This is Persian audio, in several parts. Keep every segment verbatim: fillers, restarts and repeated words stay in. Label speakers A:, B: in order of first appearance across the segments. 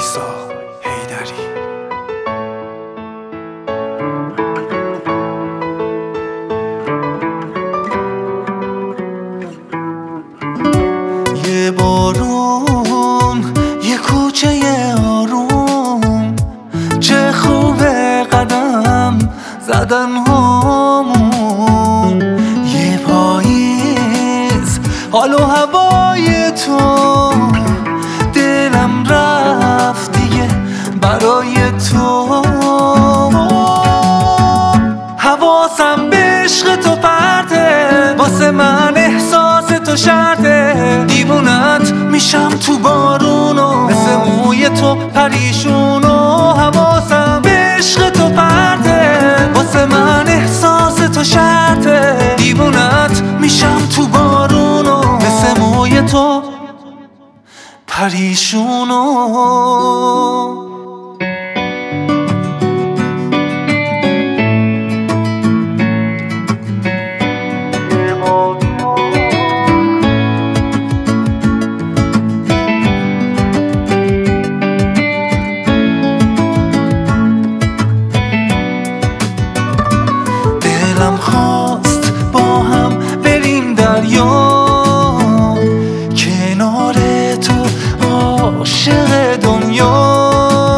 A: وایسا حیدری. یه بارون، یه کوچه آروم، چه خوبه قدم زدن هامون. یه پاییز، حال و هوای تو، دلم رفت دیگه برای تو. حواسم به عشق تو پرته، واسه من احساس تو شرطه. دیوونت میشم تو بارونو، مثل موی تو پریشونو. حواسم به عشق تو پرته، واسه من احساس تو شرطه. دیوونت میشم تو بارونو، مثل موی تو پریشونو. دلم خواست با هم بریم دریا، کنار تو عاشق دنیا.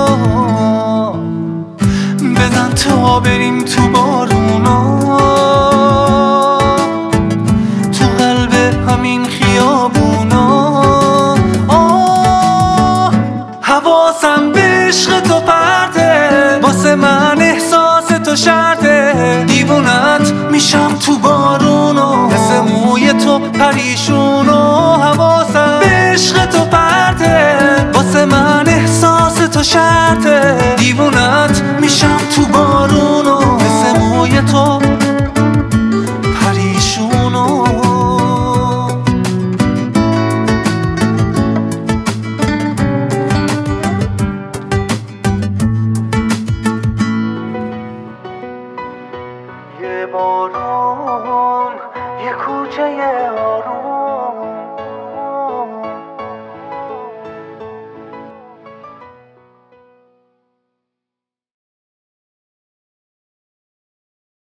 A: بزن تا بریم تو بارونا، تو قلب همین خیابونا. آه، حواسم به عشق تو پرته، واسه من احساس تو شرطه. دیوونت میشم تو بارونو، مثل موی تو پریشونو. حواسم به عشق تو پرته، واسه من احساس تو شرطه. دیوونت میشم تو بارونو،